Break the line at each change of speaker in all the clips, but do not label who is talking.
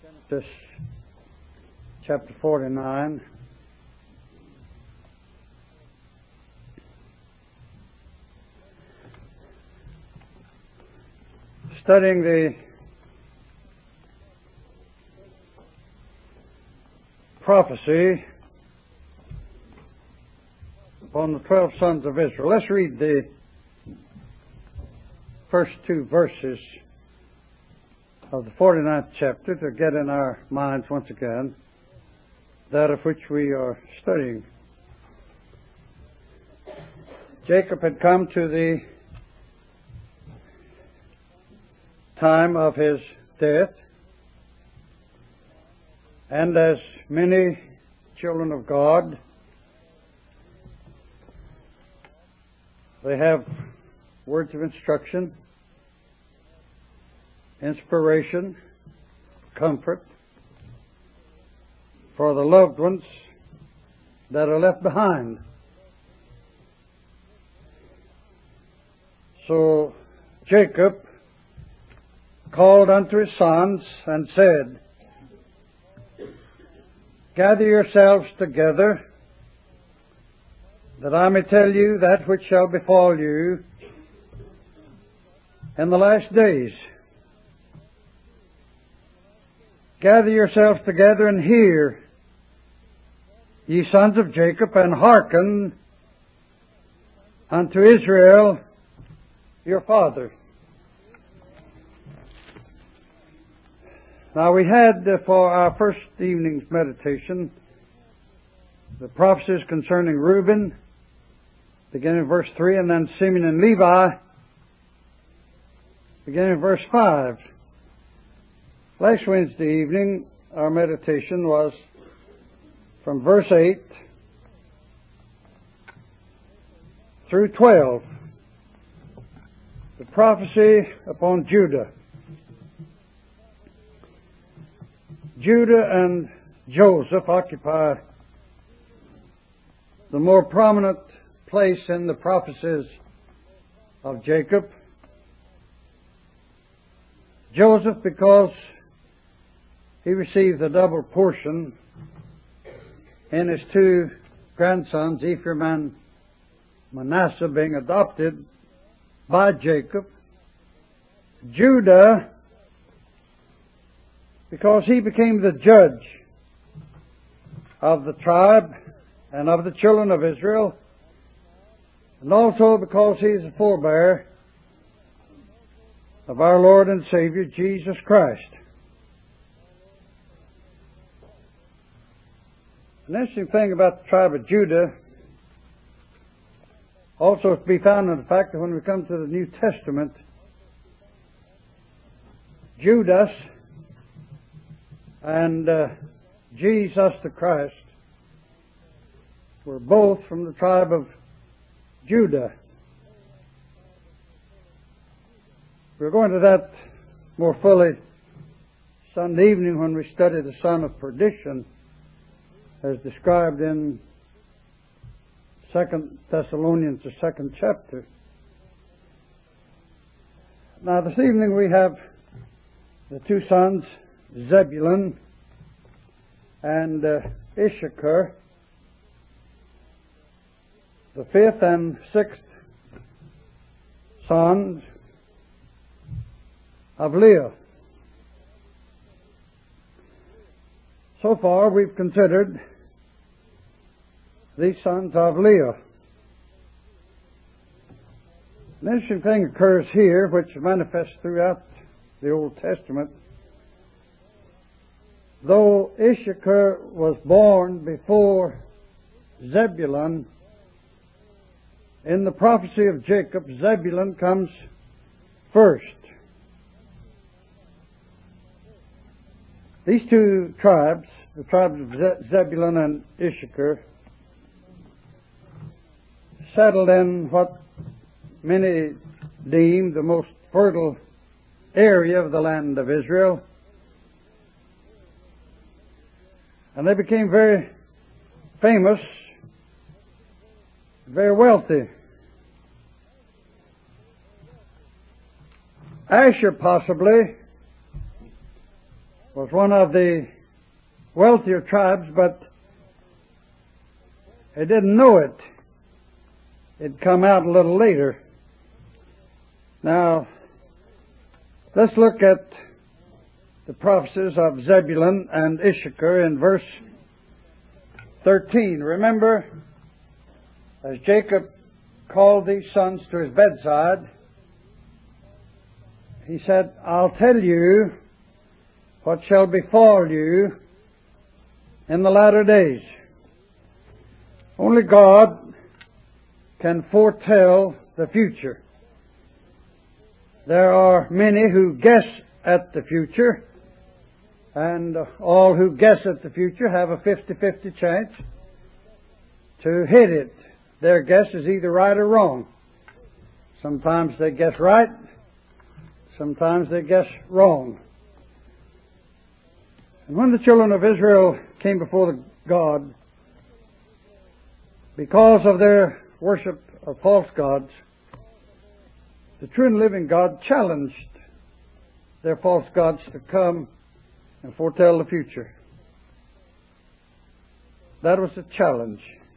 Genesis chapter 49. Studying the prophecy upon the 12 sons of Israel. Let's read the first two verses of the 49th chapter to get in our minds once again that of which we are studying. Jacob had come to the time of his death, and as many children of God, they have words of instruction, inspiration, comfort for the loved ones that are left behind. So Jacob called unto his sons and said, Gather yourselves together, that I may tell you that which shall befall you in the last days. Gather yourselves together and hear, ye sons of Jacob, and hearken unto Israel your father. Now we had for our first evening's meditation the prophecies concerning Reuben, beginning in verse 3, and then Simeon and Levi, beginning in verse 5. Last Wednesday evening, our meditation was from verse 8 through 12, the prophecy upon Judah. Judah and Joseph occupy the more prominent place in the prophecies of Jacob. Joseph, because he received a double portion in his two grandsons, Ephraim and Manasseh, being adopted by Jacob. Judah, because he became the judge of the tribe and of the children of Israel, and also because he is the forebearer of our Lord and Savior, Jesus Christ. An interesting thing about the tribe of Judah also to be found in the fact that when we come to the New Testament, Judas and Jesus the Christ were both from the tribe of Judah. We're going to that more fully Sunday evening when we study the son of perdition as described in 2 Thessalonians, the 2nd chapter. Now this evening we have the two sons, Zebulun and Issachar, the fifth and sixth sons of Leah. So far we've considered these sons of Leah. An interesting thing occurs here which manifests throughout the Old Testament. Though Issachar was born before Zebulun, in the prophecy of Jacob, Zebulun comes first. These two tribes, the tribes of Zebulun and Issachar, settled in what many deem the most fertile area of the land of Israel. And they became very famous, very wealthy. Asher possibly was one of the wealthier tribes, but he didn't know it. It'd come out a little later. Now, let's look at the prophecies of Zebulun and Issachar in verse 13. Remember, as Jacob called these sons to his bedside, he said, I'll tell you what shall befall you in the latter days. Only God can foretell the future. There are many who guess at the future, and all who guess at the future have a 50-50 chance to hit it. Their guess is either right or wrong. Sometimes they guess right, sometimes they guess wrong. And when the children of Israel came before God, because of their worship of false gods, the true and living God challenged their false gods to come and foretell the future. That was the challenge.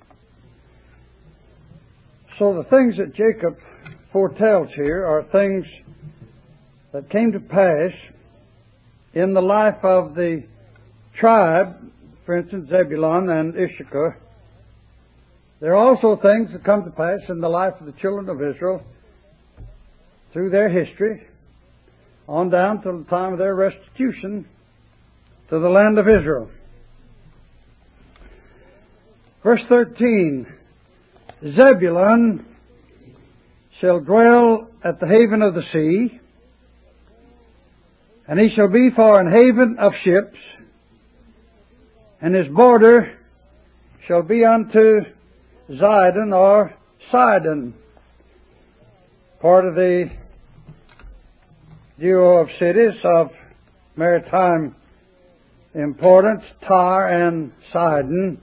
So the things that Jacob foretells here are things that came to pass in the life of the tribe, for instance, Zebulun and Issachar. There are also things that come to pass in the life of the children of Israel through their history, on down to the time of their restitution to the land of Israel. Verse 13, Zebulun shall dwell at the haven of the sea, and he shall be for an haven of ships, and his border shall be unto Zidon or Sidon, part of the duo of cities of maritime importance, Tyre and Sidon.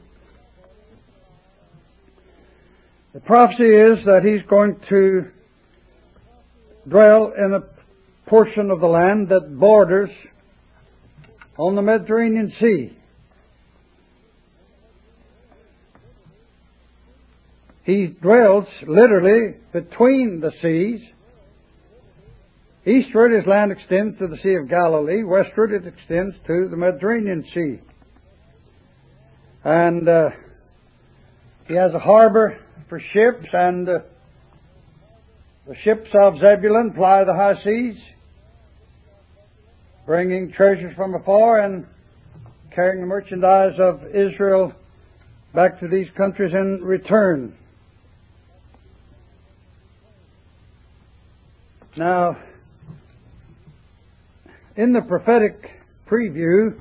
The prophecy is that he's going to dwell in a portion of the land that borders on the Mediterranean Sea. He dwells literally between the seas. Eastward his land extends to the Sea of Galilee. Westward it extends to the Mediterranean Sea. And he has a harbor for ships, and the ships of Zebulun ply the high seas, bringing treasures from afar and carrying the merchandise of Israel back to these countries in return. Now, in the prophetic preview,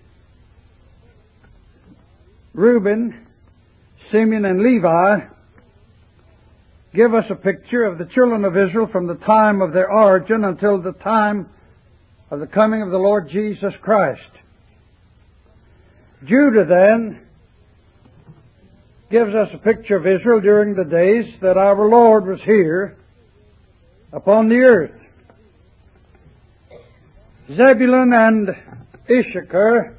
Reuben, Simeon, and Levi give us a picture of the children of Israel from the time of their origin until the time of the coming of the Lord Jesus Christ. Judah then gives us a picture of Israel during the days that our Lord was here upon the earth. Zebulun and Issachar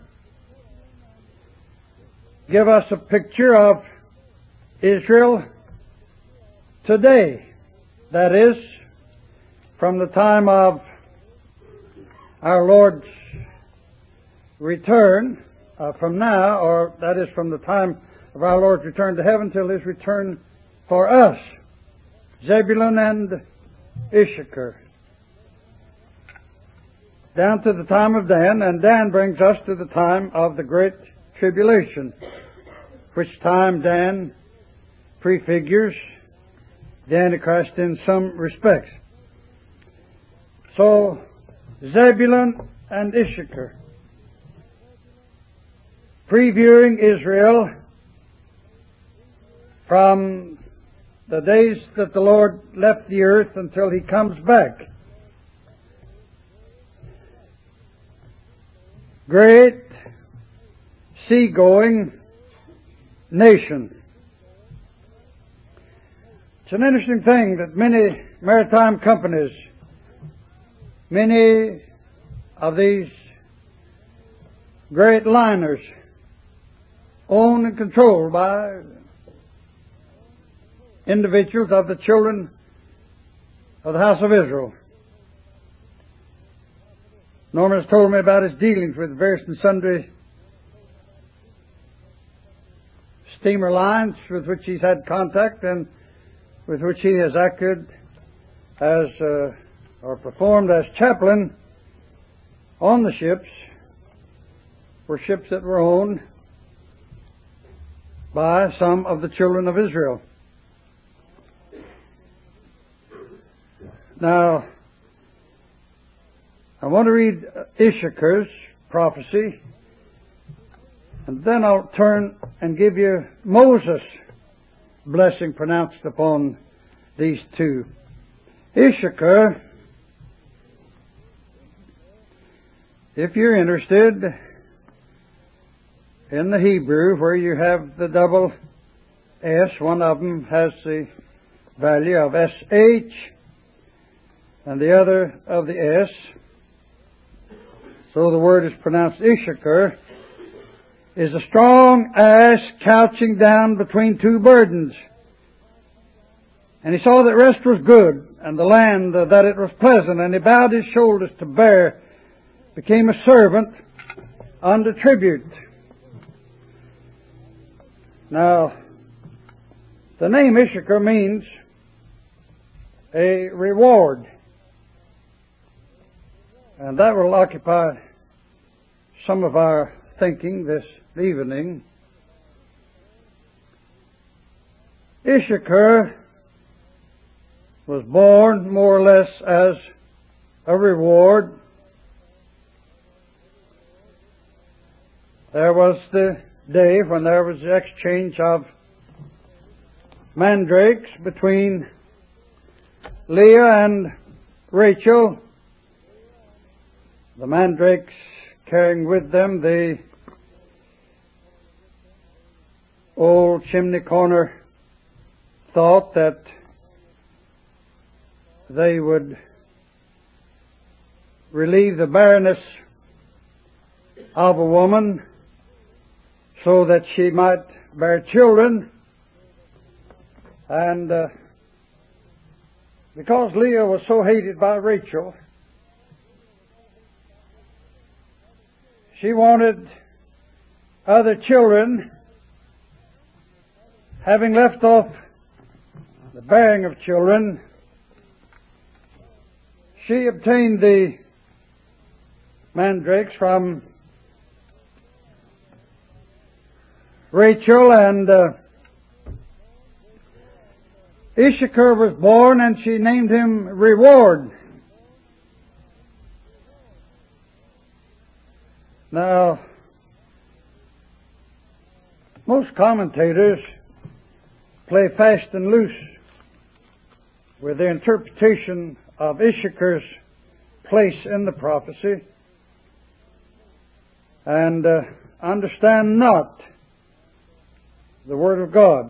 give us a picture of Israel today. That is, from the time of our Lord's return, from now, or that is from the time of our Lord's return to heaven till His return for us. Zebulun and Issachar. Down to the time of Dan, and Dan brings us to the time of the Great Tribulation, which time Dan prefigures the Antichrist in some respects. So, Zebulun and Issachar, previewing Israel from the days that the Lord left the earth until He comes back. Great seagoing nation. It's an interesting thing that many maritime companies, many of these great liners owned and controlled by individuals of the children of the house of Israel. Norman has told me about his dealings with various and sundry steamer lines with which he's had contact and with which he has acted as or performed as chaplain on the ships, were ships that were owned by some of the children of Israel. Now, I want to read Issachar's prophecy, and then I'll turn and give you Moses' blessing pronounced upon these two. Issachar, if you're interested in the Hebrew, where you have the double S, one of them has the value of SH, and the other of the S. So the word is pronounced Issachar, is a strong ass couching down between two burdens. And he saw that rest was good, and the land that it was pleasant, and he bowed his shoulders to bear, became a servant under tribute. Now, the name Issachar means a reward. And that will occupy some of our thinking this evening. Issachar was born more or less as a reward. There was the day when there was the exchange of mandrakes between Leah and Rachel. The mandrakes carrying with them the old chimney corner thought that they would relieve the barrenness of a woman so that she might bear children. And because Leah was so hated by Rachel, she wanted other children, having left off the bearing of children. She obtained the mandrakes from Rachel, and Issachar was born, and she named him Reward. Now, most commentators play fast and loose with their interpretation of Issachar's place in the prophecy and understand not the Word of God.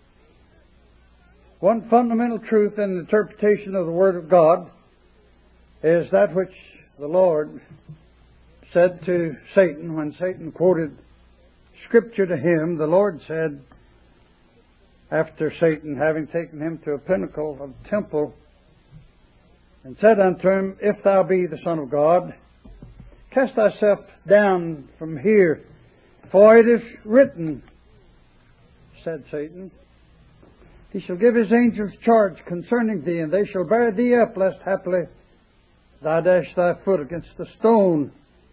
One fundamental truth in the interpretation of the Word of God is that which the Lord said to Satan when Satan quoted Scripture to him. The Lord said, after Satan having taken him to a pinnacle of the temple, and said unto him, If thou be the Son of God, cast thyself down from here, for it is written, said Satan, He shall give His angels charge concerning thee, and they shall bear thee up, lest haply thou dash thy foot against the stone.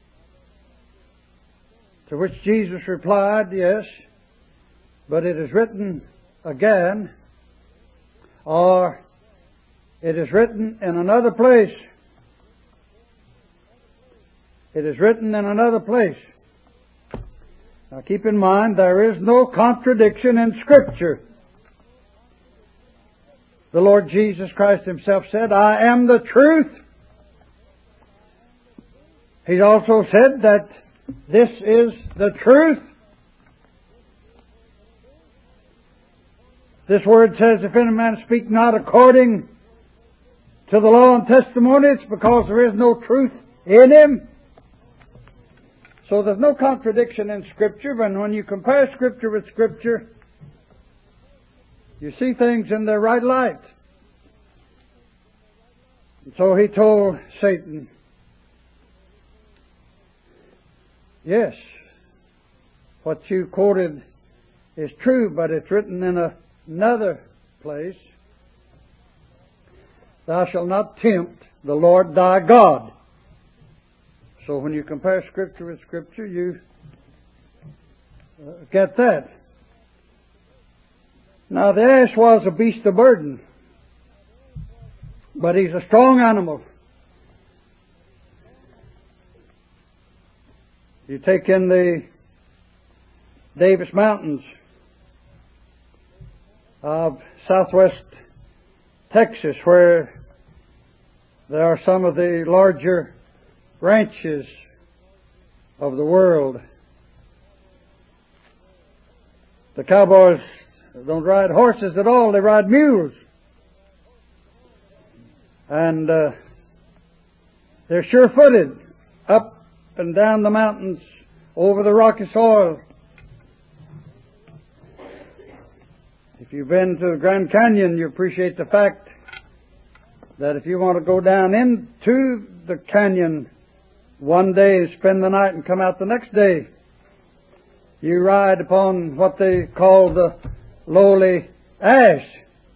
To which Jesus replied, Yes, but it is written again, or it is written in another place. It is written in another place. Now keep in mind, there is no contradiction in Scripture. The Lord Jesus Christ Himself said, I am the truth. He also said that this is the truth. This word says, if any man speak not according to the law and testimony, it's because there is no truth in him. So there's no contradiction in Scripture, but when you compare Scripture with Scripture, you see things in their right light. And so he told Satan, yes, what you quoted is true, but it's written in another place, thou shalt not tempt the Lord thy God. So when you compare Scripture with Scripture, you get that. Now the ass was a beast of burden, but he's a strong animal. You take in the Davis Mountains of southwest Texas, where there are some of the larger ranches of the world. The cowboys don't ride horses at all, they ride mules. And they're sure-footed up and down the mountains, over the rocky soil. If you've been to the Grand Canyon, you appreciate the fact that if you want to go down into the canyon one day, spend the night, and come out the next day, you ride upon what they call the lowly ass.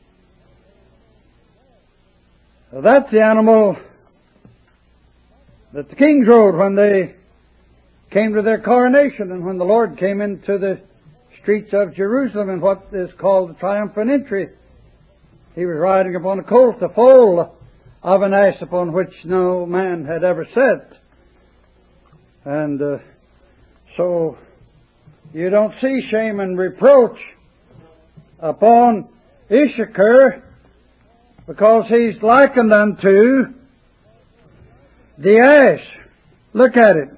Now, that's the animal that the kings rode when they came to their coronation, and when the Lord came into the streets of Jerusalem in what is called the triumphant entry. He was riding upon a colt, the foal of an ass upon which no man had ever sat. And so you don't see shame and reproach upon Issachar, because he's likened unto the ass. Look at it.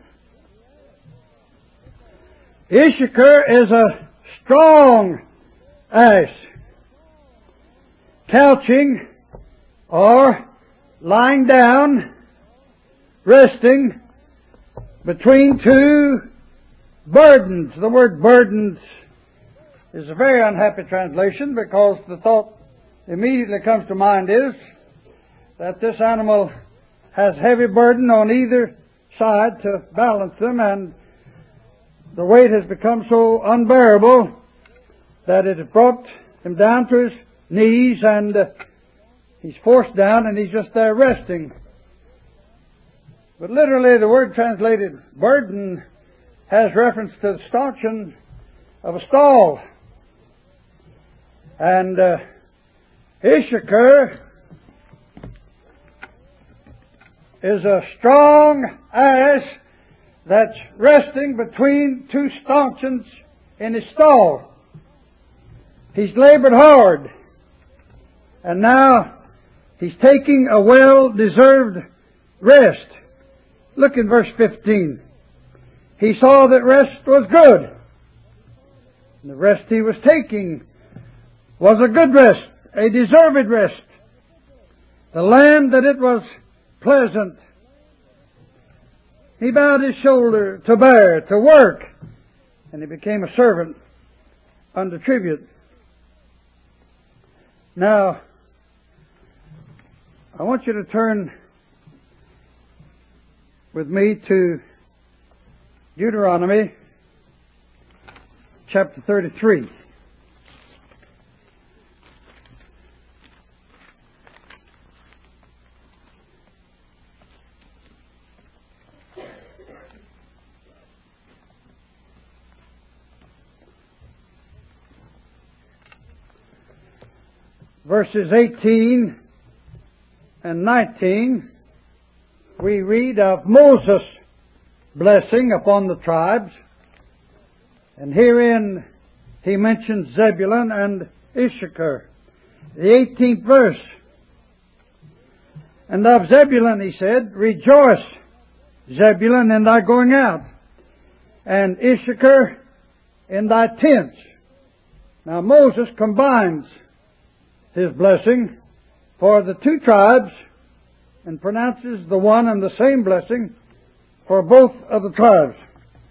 Issachar is a strong ass, couching or lying down, resting between two burdens. The word burdens is a very unhappy translation, because the thought immediately comes to mind is that this animal has heavy burden on either side to balance them, and the weight has become so unbearable that it has brought him down to his knees, and he's forced down, and he's just there resting. But literally the word translated burden has reference to the stanchion of a stall. And Issachar is a strong ass that's resting between two stanchions in his stall. He's labored hard, and now he's taking a well-deserved rest. Look in verse 15. He saw that rest was good. And the rest he was taking was a good rest, a deserved rest. The land that it was pleasant. He bowed his shoulder to bear, to work, and he became a servant under tribute. Now, I want you to turn with me to Deuteronomy chapter 33. Verses 18 and 19, we read of Moses' blessing upon the tribes. And herein he mentions Zebulun and Issachar. The 18th verse. And of Zebulun he said, rejoice, Zebulun, in thy going out, and Issachar in thy tents. Now Moses combines his blessing for the two tribes and pronounces the one and the same blessing for both of the tribes.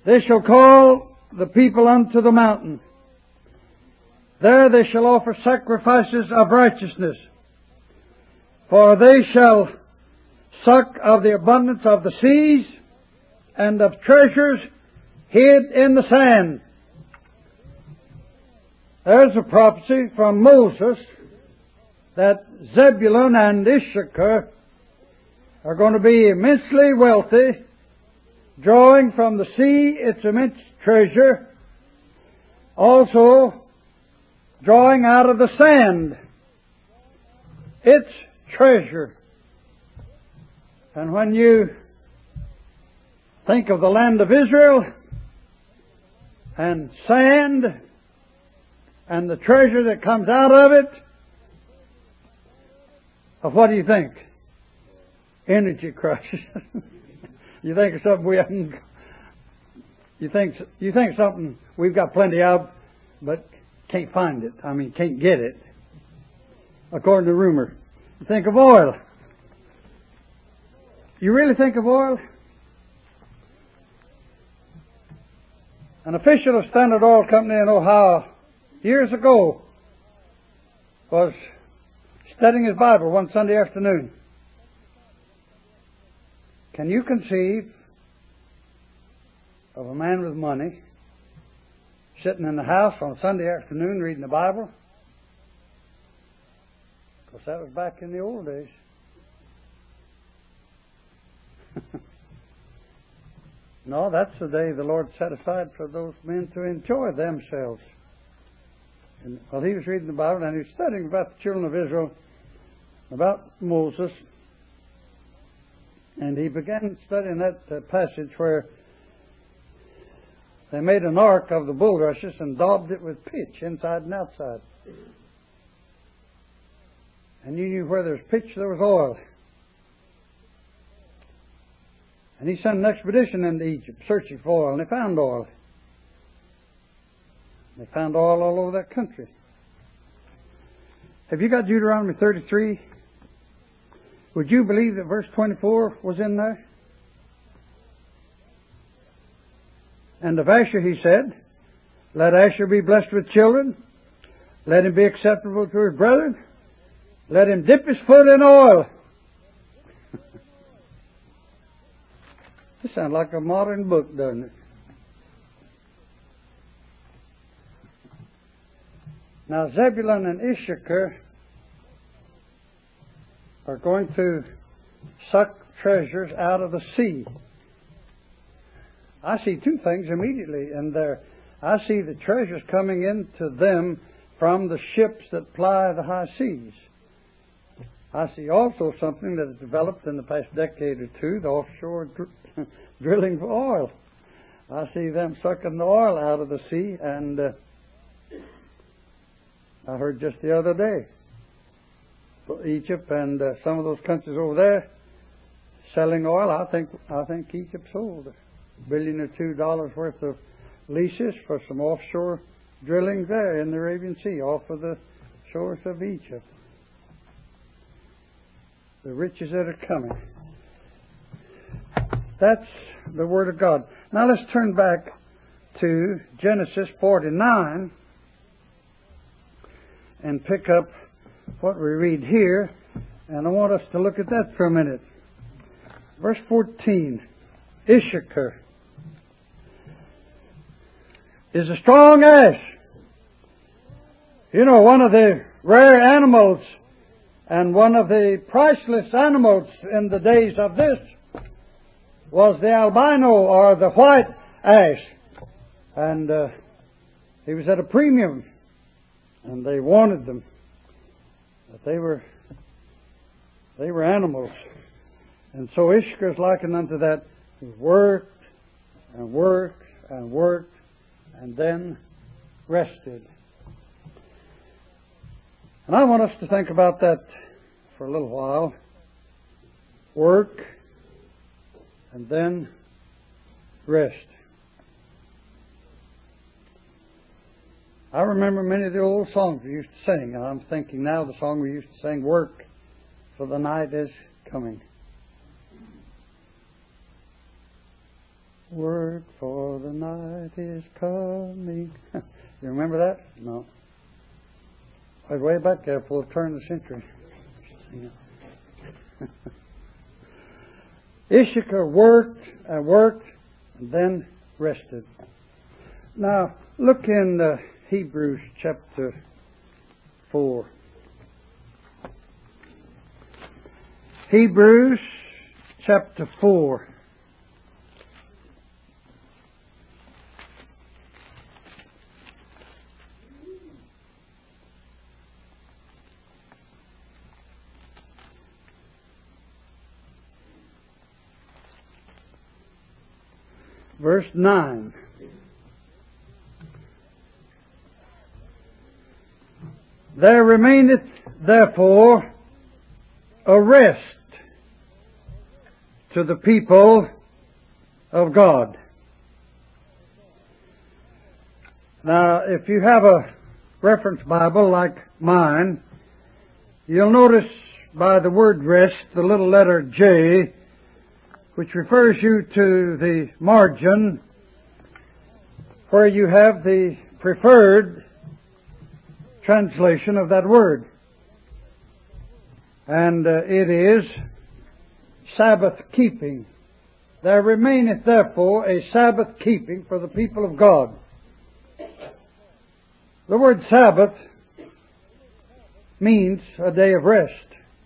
They shall call the people unto the mountain. There they shall offer sacrifices of righteousness. For they shall suck of the abundance of the seas and of treasures hid in the sand. There's a prophecy from Moses that Zebulun and Issachar are going to be immensely wealthy, drawing from the sea its immense treasure, also drawing out of the sand its treasure. And when you think of the land of Israel and sand and the treasure that comes out of it, what do you think? Energy crisis. You think of something we haven't. You think something we've got plenty of, but can't find it. I mean, can't get it. According to rumor. You think of oil. You really think of oil? An official of Standard Oil Company in Ohio years ago was studying his Bible one Sunday afternoon. Can you conceive of a man with money sitting in the house on Sunday afternoon reading the Bible? Because that was back in the old days. No, that's the day the Lord set aside for those men to enjoy themselves. And while he was reading the Bible and he was studying about the children of Israel, about Moses, and he began studying that passage where they made an ark of the bulrushes and daubed it with pitch inside and outside. And you knew where there was pitch, there was oil. And he sent an expedition into Egypt searching for oil, and they found oil. They found oil all over that country. Have you got Deuteronomy 33? Would you believe that verse 24 was in there? And of Asher he said, let Asher be blessed with children. Let him be acceptable to his brethren. Let him dip his foot in oil. This sounds like a modern book, doesn't it? Now Zebulun and Issachar are going to suck treasures out of the sea. I see two things immediately in there. I see the treasures coming into them from the ships that ply the high seas. I see also something that has developed in the past decade or two, the offshore drilling for oil. I see them sucking the oil out of the sea, and I heard just the other day, Egypt and some of those countries over there selling oil. I think Egypt sold $1 billion or $2 billion worth of leases for some offshore drilling there in the Arabian Sea, off of the shores of Egypt. The riches that are coming. That's the Word of God. Now let's turn back to Genesis 49 and pick up what we read here. And I want us to look at that for a minute. Verse 14. Issachar is a strong ash. You know, one of the rare animals and one of the priceless animals in the days of this was the albino or the white ash. And he was at a premium. And they wanted them. But they were animals. And so Issachar is likened unto that. He worked and worked and worked and then rested. And I want us to think about that for a little while. Work and then rest. I remember many of the old songs we used to sing, and I'm thinking now of the song we used to sing, Work, for the night is coming. Work, for the night is coming. You remember that? No. I was way back there for the turn of the century. Issachar worked and worked and then rested. Now, look in Hebrews chapter 4. Hebrews chapter 4. Verse 9. There remaineth therefore a rest to the people of God. Now, if you have a reference Bible like mine, you'll notice by the word rest, the little letter J, which refers you to the margin where you have the preferred translation of that word. And it is Sabbath keeping. There remaineth therefore a Sabbath keeping for the people of God. The word Sabbath means a day of rest.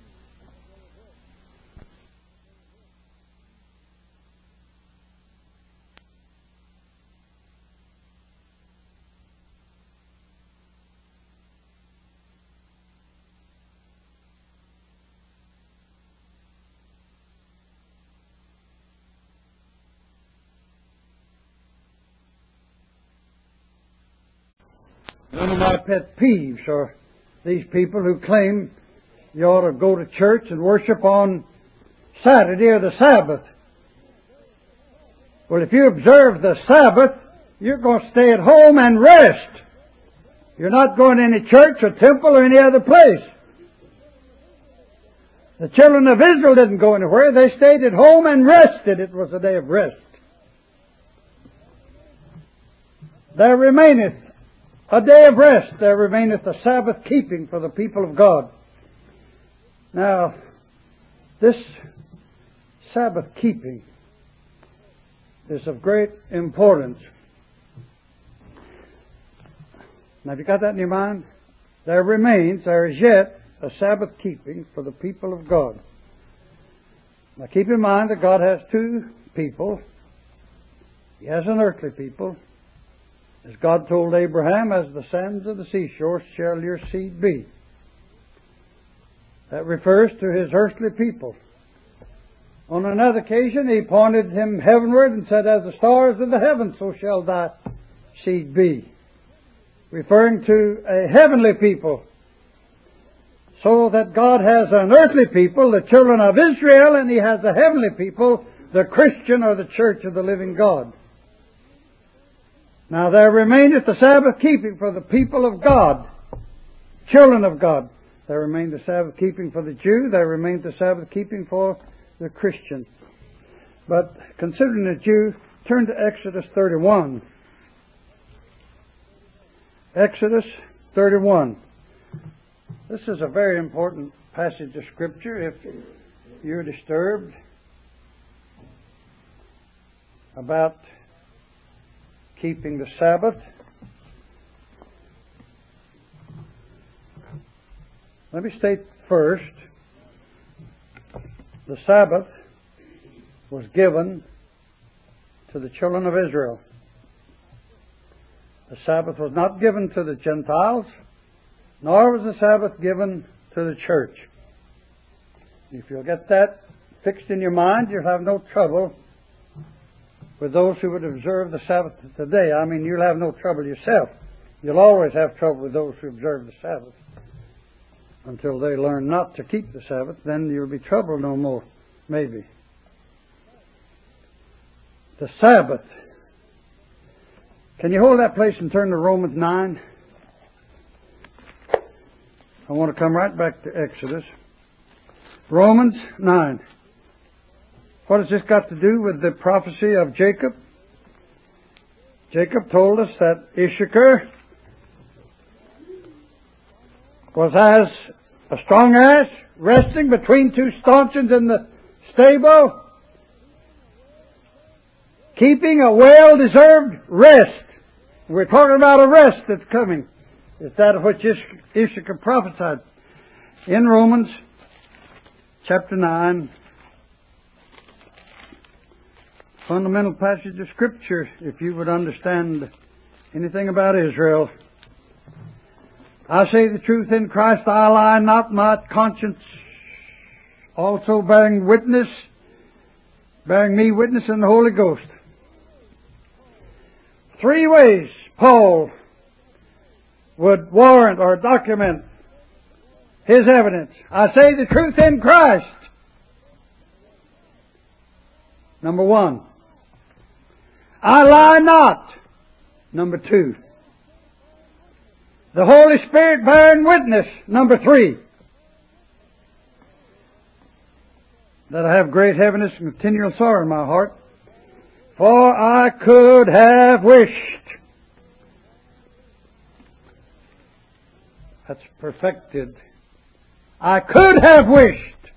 One of my pet peeves are these people who claim you ought to go to church and worship on Saturday or the Sabbath. Well, if you observe the Sabbath, you're going to stay at home and rest. You're not going to any church or temple or any other place. The children of Israel didn't go anywhere. They stayed at home and rested. It was a day of rest. There remaineth a day of rest. There remaineth a Sabbath keeping for the people of God. Now, this Sabbath keeping is of great importance. Now, have you got that in your mind? There is yet a Sabbath keeping for the people of God. Now, keep in mind that God has two people. He has an earthly people. As God told Abraham, as the sands of the seashore shall your seed be. That refers to his earthly people. On another occasion, he pointed him heavenward and said, as the stars of the heavens, so shall thy seed be. Referring to a heavenly people. So that God has an earthly people, the children of Israel, and He has a heavenly people, the Christian or the church of the living God. Now there remaineth the Sabbath keeping for the people of God, children of God. There remained the Sabbath keeping for the Jew. There remained the Sabbath keeping for the Christian. But considering the Jew, turn to Exodus 31. Exodus 31. This is a very important passage of Scripture if you're disturbed about keeping the Sabbath. Let me state first, the Sabbath was given to the children of Israel. The Sabbath was not given to the Gentiles, nor was the Sabbath given to the church. If you'll get that fixed in your mind, you'll have no trouble with those who would observe the Sabbath today. I mean, you'll have no trouble yourself. You'll always have trouble with those who observe the Sabbath. Until they learn not to keep the Sabbath, then you'll be troubled no more, maybe. The Sabbath. Can you hold that place and turn to Romans 9? I want to come right back to Exodus. Romans 9. What has this got to do with the prophecy of Jacob Jacob told us that Issachar was as a strong ass resting between two stanchions in the stable, keeping a well-deserved rest. We're talking about a rest that's coming. It's that of which Issachar prophesied. In Romans chapter 9, fundamental passage of Scripture, if you would understand anything about Israel. I say the truth in Christ, I lie not, my conscience also bearing me witness in the Holy Ghost. 3 ways Paul would warrant or document his evidence. I say the truth in Christ. Number 1. I lie not. Number 2. The Holy Spirit bearing witness. Number 3. That I have great heaviness and continual sorrow in my heart. For I could have wished. That's perfected. I could have wished.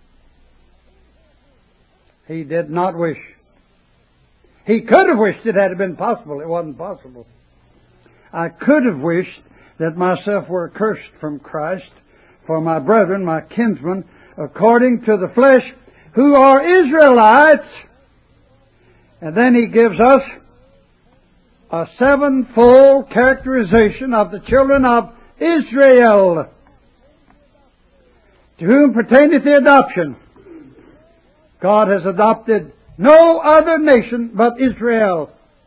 He did not wish. He could have wished it had it been possible. It wasn't possible. I could have wished that myself were accursed from Christ for my brethren, my kinsmen, according to the flesh, who are Israelites. And then he gives us a 7-fold characterization of the children of Israel, to whom pertaineth the adoption. God has adopted no other nation but Israel.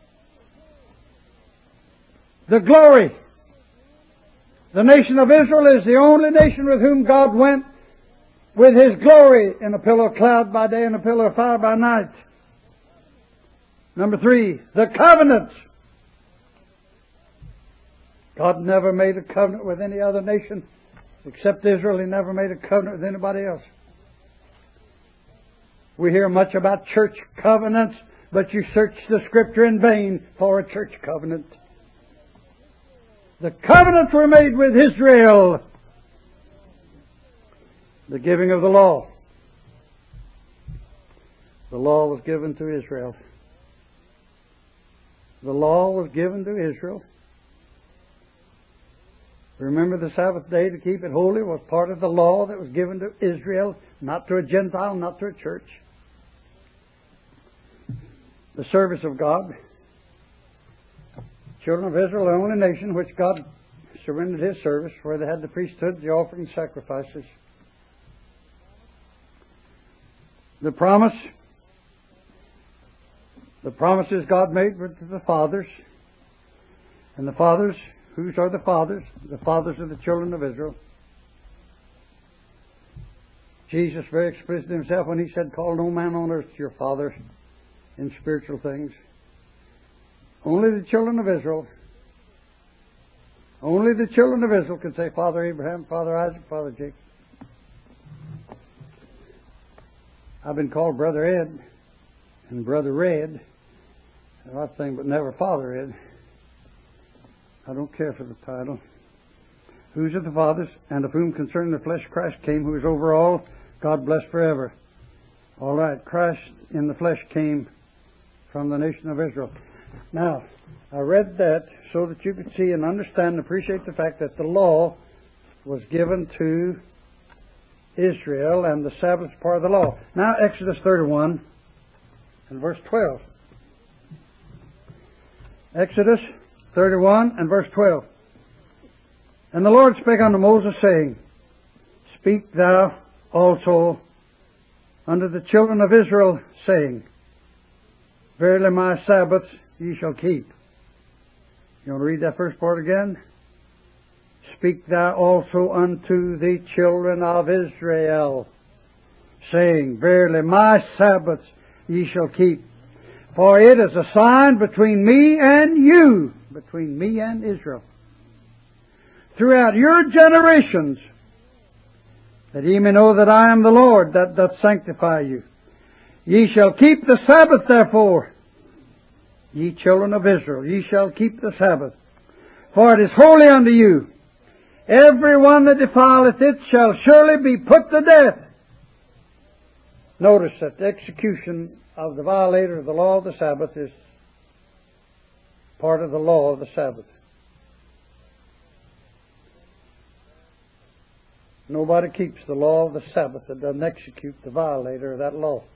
The glory. The nation of Israel is the only nation with whom God went with His glory in a pillar of cloud by day and a pillar of fire by night. Number 3, the covenants. God never made a covenant with any other nation except Israel. He never made a covenant with anybody else. We hear much about church covenants, but you search the Scripture in vain for a church covenant. The covenants were made with Israel. The giving of the law. The law was given to Israel. The law was given to Israel. Remember, the Sabbath day to keep it holy was part of the law that was given to Israel, not to a Gentile, not to a church. The service of God. Children of Israel, the only nation which God surrendered His service, where they had the priesthood, the offering, sacrifices. The promises God made were to the fathers. And the fathers, whose are the fathers? The fathers of the children of Israel. Jesus very explicit Himself when He said, call no man on earth your father in spiritual things. Only the children of Israel. Only the children of Israel can say Father Abraham, Father Isaac, Father Jacob. I've been called Brother Ed and Brother Red. And I think, but never Father Ed. I don't care for the title. Whose are the fathers, and of whom concerning the flesh Christ came, who is over all, God bless forever. All right, Christ in the flesh came from the nation of Israel. Now, I read that so that you could see and understand and appreciate the fact that the law was given to Israel and the Sabbath is part of the law. Now, Exodus 31 and verse 12. Exodus 31 and verse 12. And the Lord spake unto Moses, saying, Speak thou also unto the children of Israel, saying, Verily my Sabbaths ye shall keep. You want to read that first part again? Speak thou also unto the children of Israel, saying, Verily my Sabbaths ye shall keep. For it is a sign between me and you, between me and Israel, throughout your generations, that ye may know that I am the Lord that doth sanctify you. Ye shall keep the Sabbath, therefore. Ye children of Israel, ye shall keep the Sabbath, for it is holy unto you. Every one that defileth it shall surely be put to death. Notice that the execution of the violator of the law of the Sabbath is part of the law of the Sabbath. Nobody keeps the law of the Sabbath that doesn't execute the violator of that law.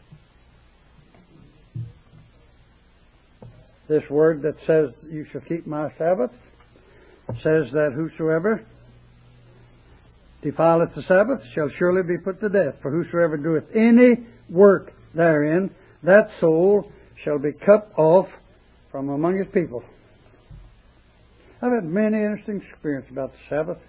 This word that says, you shall keep my Sabbath, says that whosoever defileth the Sabbath shall surely be put to death. For whosoever doeth any work therein, that soul shall be cut off from among his people. I've had many interesting experiences about the Sabbath.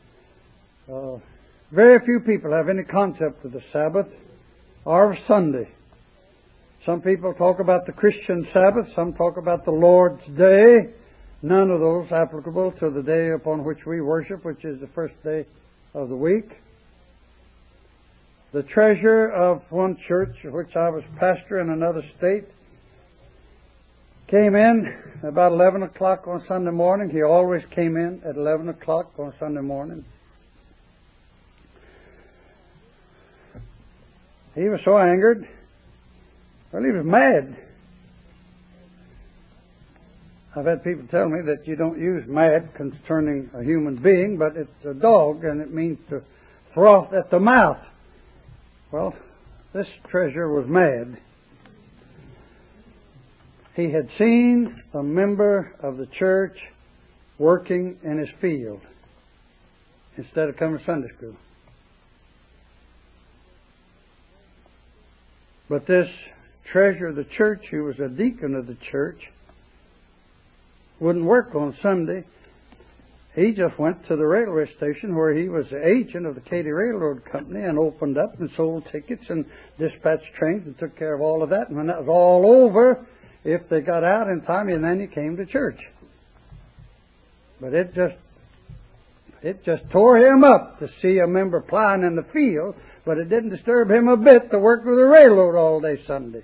Very few people have any concept of the Sabbath or of Sunday. Some people talk about the Christian Sabbath. Some talk about the Lord's Day. None of those applicable to the day upon which we worship, which is the first day of the week. The treasurer of one church, of which I was pastor in another state, came in about 11 o'clock on Sunday morning. He always came in at 11 o'clock on Sunday morning. He was so angered. Well, he was mad. I've had people tell me that you don't use mad concerning a human being, but it's a dog and it means to froth at the mouth. Well, this treasurer was mad. He had seen a member of the church working in his field instead of coming to Sunday school. But this treasurer of the church, who was a deacon of the church, wouldn't work on Sunday. He just went to the railway station where he was the agent of the Katy Railroad Company and opened up and sold tickets and dispatched trains and took care of all of that. And when that was all over, if they got out in time, and then he came to church. But it just tore him up to see a member plowing in the field, but it didn't disturb him a bit to work with the railroad all day Sunday.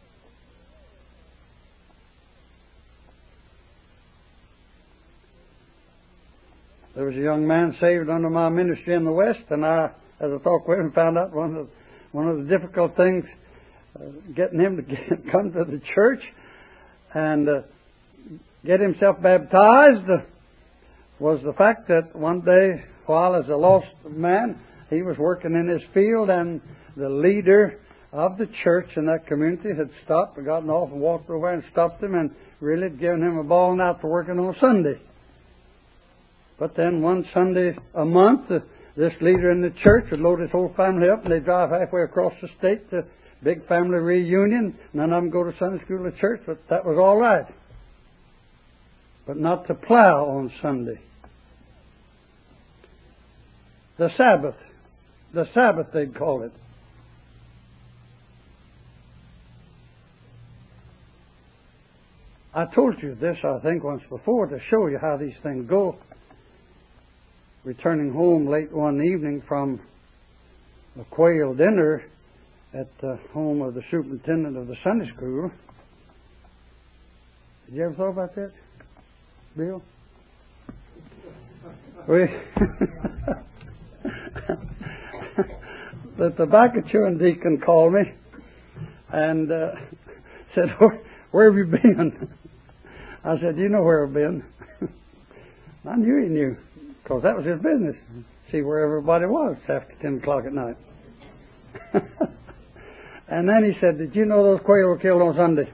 There was a young man saved under my ministry in the West, and as I talked with him, found out one of the difficult things getting him to come to the church and get himself baptized was the fact that one day, while as a lost man, he was working in his field, and the leader of the church in that community had stopped and gotten off and walked over and stopped him and really had given him a bawling out for working on Sunday. But then one Sunday a month, this leader in the church would load his whole family up and they'd drive halfway across the state to a big family reunion. None of them go to Sunday school or church, but that was all right. But not to plow on Sunday. The Sabbath they'd call it. I told you this, I think, once before to show you how these things go. Returning home late one evening from a quail dinner at the home of the superintendent of the Sunday school. Did you ever thought about that, Bill? The tobacco chewing deacon called me and said, where have you been? I said, you know where I've been. I knew he knew, because that was his business. See where everybody was after 10 o'clock at night. And then he said, did you know those quail were killed on Sunday?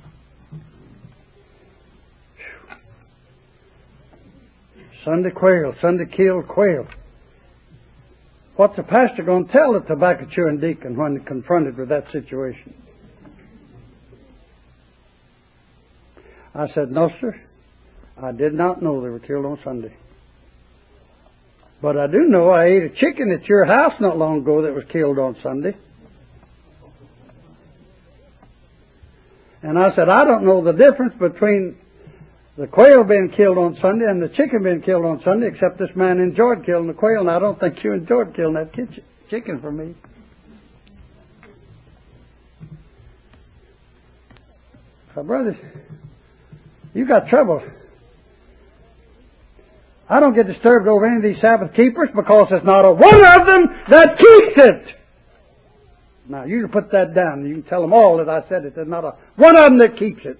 Sunday quail, Sunday killed quail. What's the pastor going to tell the tobacco chewing deacon when confronted with that situation? I said, no, sir. I did not know they were killed on Sunday. But I do know I ate a chicken at your house not long ago that was killed on Sunday. And I said, I don't know the difference between the quail being killed on Sunday and the chicken being killed on Sunday, except this man enjoyed killing the quail, and I don't think you enjoyed killing that chicken for me. Brothers, You got trouble. I don't get disturbed over any of these Sabbath keepers because there's not a one of them that keeps it. Now, you can put that down. You can tell them all that I said it. There's not a one of them that keeps it.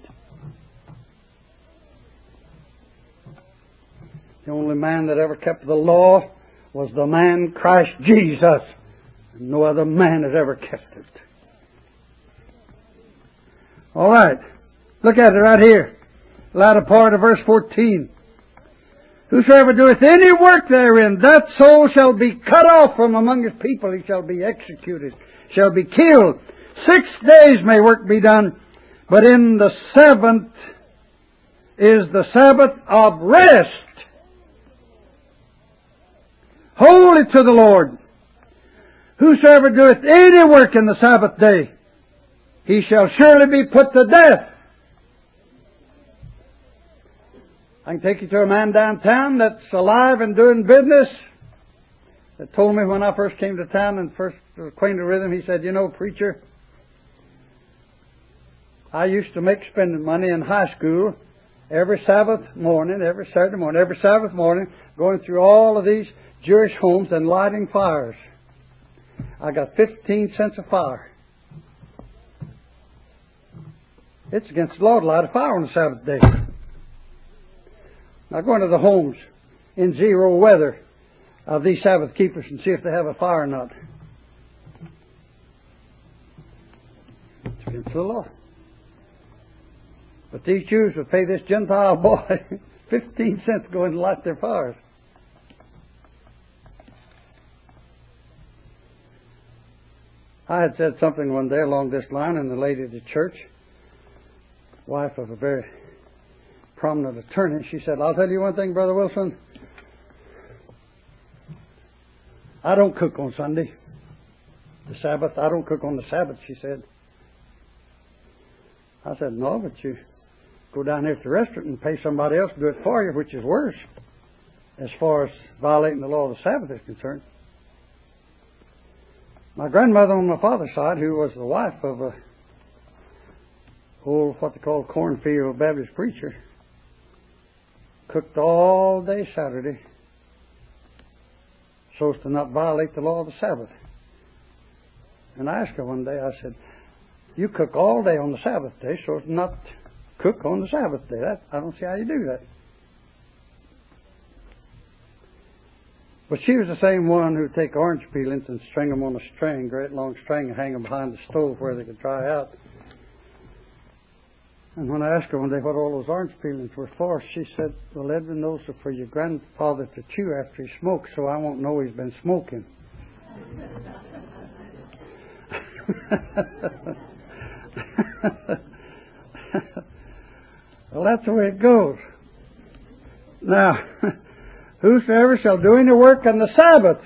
The only man that ever kept the law was the man Christ Jesus. No other man has ever kept it. All right. Look at it right here. Latter part of verse 14. Whosoever doeth any work therein, that soul shall be cut off from among his people. He shall be executed, shall be killed. 6 days may work be done, but in the seventh is the Sabbath of rest, holy to the Lord. Whosoever doeth any work in the Sabbath day, he shall surely be put to death. I can take you to a man downtown that's alive and doing business that told me when I first came to town and first acquainted with him, he said, you know, preacher, I used to make spending money in high school every Sabbath morning, every Saturday morning, every Sabbath morning, going through all of these Jewish homes and lighting fires. I got 15 cents a fire. It's against the law to light a fire on the Sabbath day. Now go into the homes in zero weather of these Sabbath keepers and see if they have a fire or not. It's against the law. But these Jews would pay this Gentile boy 15 cents to go in and light their fires. I had said something one day along this line, and the lady at the church, wife of a very prominent attorney, she said, I'll tell you one thing, Brother Wilson. I don't cook on Sunday. The Sabbath, I don't cook on the Sabbath, she said. I said, no, but you go down here to the restaurant and pay somebody else to do it for you, which is worse as far as violating the law of the Sabbath is concerned. My grandmother on my father's side, who was the wife of a old, what they call cornfield Baptist preacher, cooked all day Saturday so as to not violate the law of the Sabbath. And I asked her one day, I said, you cook all day on the Sabbath day so as to not cook on the Sabbath day. I don't see how you do that. But she was the same one who'd take orange peelings and string them on a string, great long string, and hang them behind the stove where they could dry out. And when I asked her one day what all those orange peelings were for, she said, well, Edwin, those are for your grandfather to chew after he smokes, so I won't know he's been smoking. Well, that's the way it goes. Now, whosoever shall do any work on the Sabbath,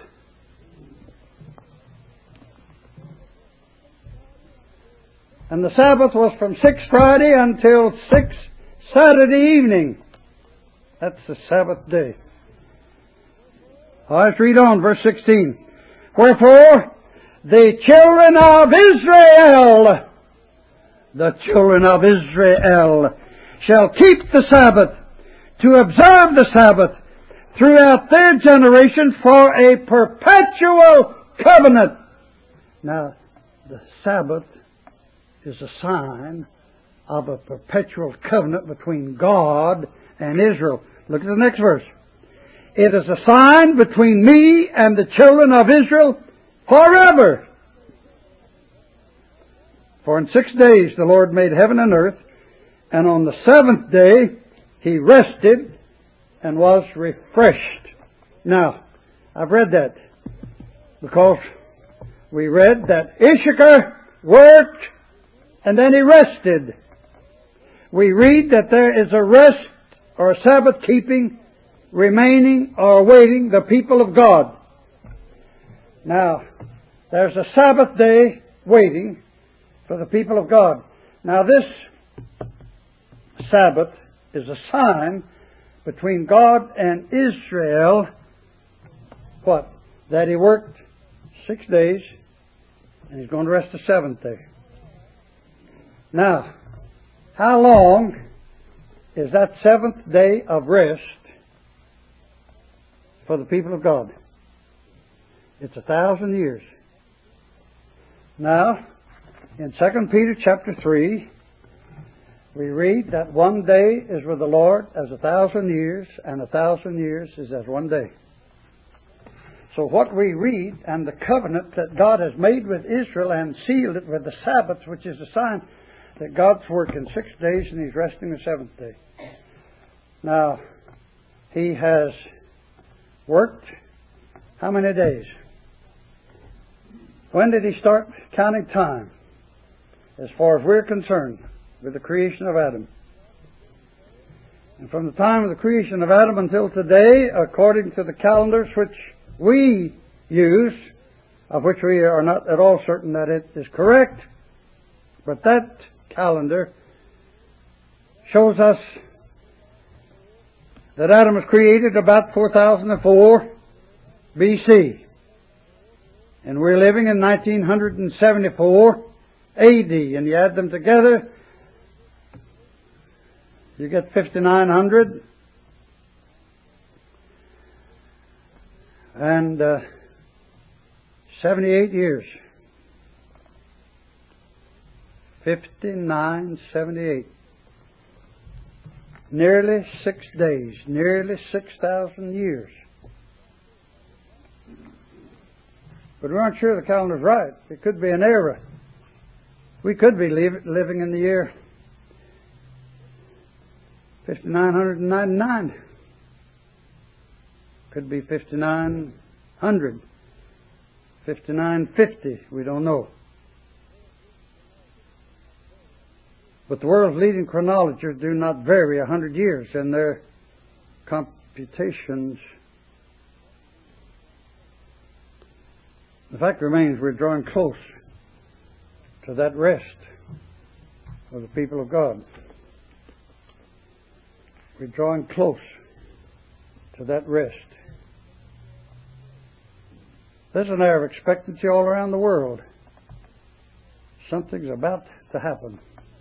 and the Sabbath was from 6 Friday until 6 Saturday evening. That's the Sabbath day. All right, let's read on, verse 16. Wherefore, the children of Israel shall keep the Sabbath, to observe the Sabbath throughout their generation for a perpetual covenant. Now, the Sabbath is a sign of a perpetual covenant between God and Israel. Look at the next verse. It is a sign between me and the children of Israel forever. For in 6 days the Lord made heaven and earth, and on the seventh day He rested and was refreshed. Now, I've read that because we read that Issachar worked and then he rested. We read that there is a rest or a Sabbath keeping remaining or awaiting the people of God. Now, there's a Sabbath day waiting for the people of God. Now, this Sabbath is a sign between God and Israel. What? That He worked 6 days and He's going to rest the 7th day. Now, how long is that seventh day of rest for the people of God. It's 1,000 years. Now, in 2 Peter chapter 3, we read that one day is with the Lord as 1,000 years, and 1,000 years is as one day. So what we read, and the covenant that God has made with Israel and sealed it with the Sabbath, which is a sign that God's working 6 days and He's resting the seventh day. Now, He has worked how many days? When did He start counting time? As far as we're concerned, with the creation of Adam. And from the time of the creation of Adam until today, according to the calendars which we use, of which we are not at all certain that it is correct, but that calendar shows us that Adam was created about 4004 BC. And we're living in 1974 AD. And you add them together, you get 5,900. And 78 years. 5978. Nearly 6 days. Nearly 6,000 years. But we aren't sure the calendar's right. It could be an error. We could be living in the year 5,999. Could be 5,900, 5,950, we don't know. But the world's leading chronologers do not vary 100 years in their computations. The fact remains we're drawing close to that rest of the people of God. We're drawing close to that rest. There's an air of expectancy all around the world. Something's about to happen.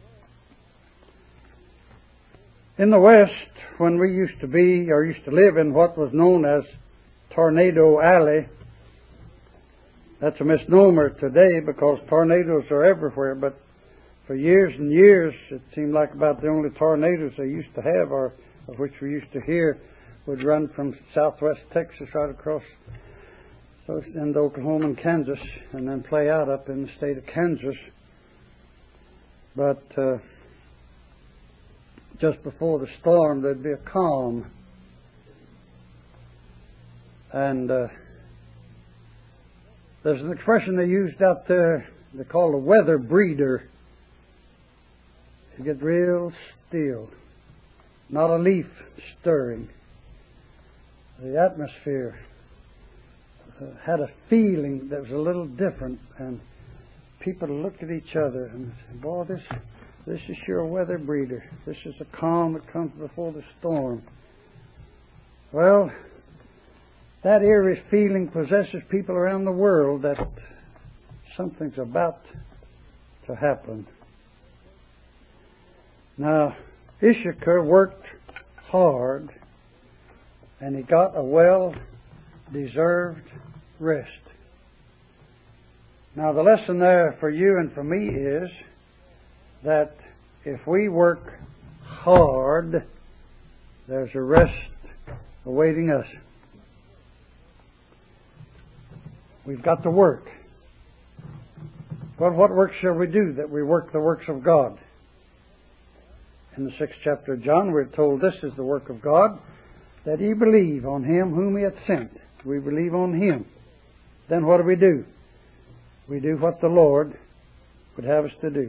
In the West, when we used to live in what was known as Tornado Alley, that's a misnomer today because tornadoes are everywhere, but for years and years it seemed like about the only tornadoes they used to have, or of which we used to hear, would run from southwest Texas right across into Oklahoma and Kansas, and then play out up in the state of Kansas. But just before the storm, there'd be a calm. And there's an expression they used out there, they call a weather breeder. You get real still. Not a leaf stirring. The atmosphere had a feeling that was a little different, and people looked at each other and said, boy, this is sure a weather breeder. This is a calm that comes before the storm. Well, that eerie feeling possesses people around the world that something's about to happen. Now, Issachar worked hard, and he got a well-deserved rest. Now, the lesson there for you and for me is that if we work hard, there's a rest awaiting us. We've got to work. Well, what work shall we do? That we work the works of God. In the 6th chapter of John, we're told this is the work of God, that ye believe on Him whom He hath sent. We believe on Him. Then what do? We do what the Lord would have us to do.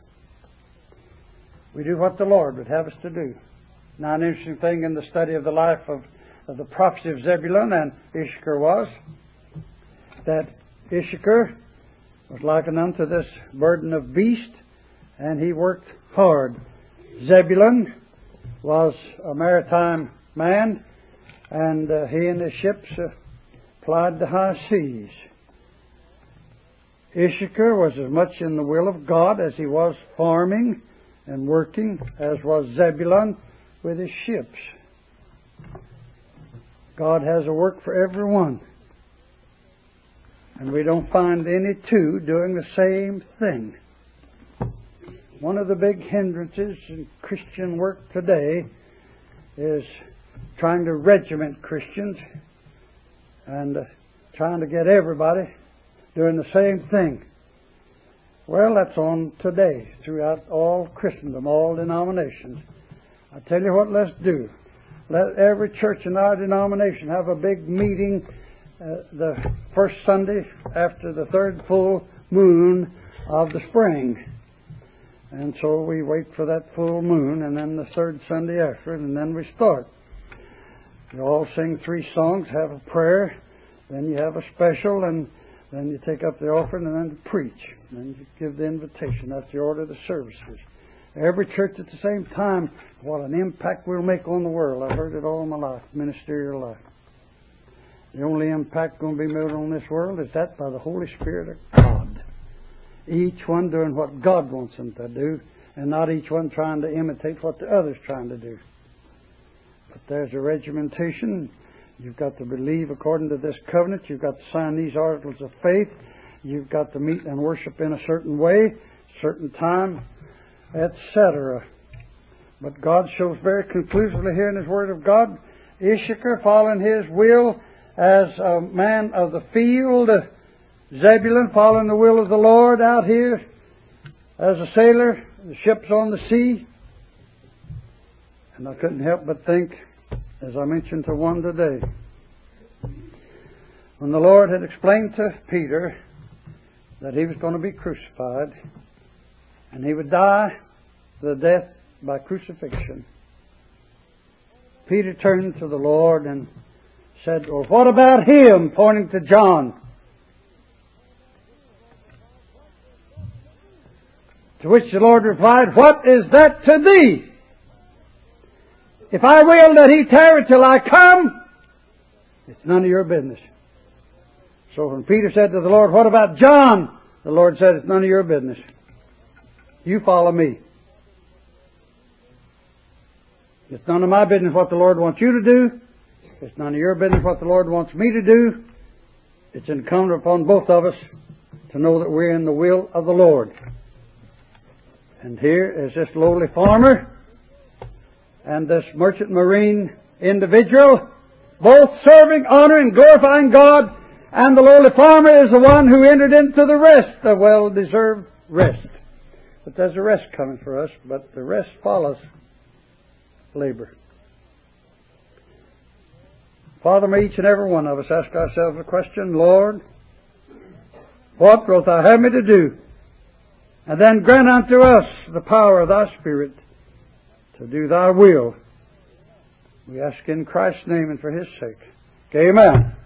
We do what the Lord would have us to do. Now, an interesting thing in the study of the life of the prophecy of Zebulun and Issachar was that Issachar was likened unto this burden of beast, and he worked hard. Zebulun was a maritime man, and he and his ships plied the high seas. Issachar was as much in the will of God as he was farming and working, as was Zebulun, with His ships. God has a work for everyone. And we don't find any two doing the same thing. One of the big hindrances in Christian work today is trying to regiment Christians and trying to get everybody doing the same thing. Well, that's on today throughout all Christendom, all denominations. I tell you what, let's do. Let every church in our denomination have a big meeting the first Sunday after the third full moon of the spring. And so we wait for that full moon, and then the third Sunday after it, and then we start. You all sing 3 songs, have a prayer, then you have a special, and then you take up the offering, and then preach. And then you give the invitation. That's the order of the services. Every church at the same time, what an impact we'll make on the world. I've heard it all my life, ministerial life. The only impact going to be made on this world is that by the Holy Spirit of God. Each one doing what God wants them to do, and not each one trying to imitate what the other's trying to do. But there's a regimentation. You've got to believe according to this covenant. You've got to sign these articles of faith. You've got to meet and worship in a certain way, certain time, etc. But God shows very conclusively here in His Word of God, Issachar following His will as a man of the field, Zebulun following the will of the Lord out here as a sailor, the ship's on the sea. And I couldn't help but think, as I mentioned to one today, when the Lord had explained to Peter that He was going to be crucified and He would die the death by crucifixion, Peter turned to the Lord and said, "Well, what about him?" pointing to John. To which the Lord replied, "What is that to thee? If I will that he tarry till I come, it's none of your business." So when Peter said to the Lord, "What about John?" the Lord said, "It's none of your business. You follow me. It's none of my business what the Lord wants you to do. It's none of your business what the Lord wants me to do. It's incumbent upon both of us to know that we're in the will of the Lord." And here is this lowly farmer and this merchant marine individual, both serving, honoring, glorifying God, and the lowly farmer is the one who entered into the rest, the well-deserved rest. But there's a rest coming for us, but the rest follows labor. Father, may each and every one of us ask ourselves the question, "Lord, what wilt Thou have me to do?" And then grant unto us the power of Thy Spirit to do Thy will. We ask in Christ's name and for His sake. Amen.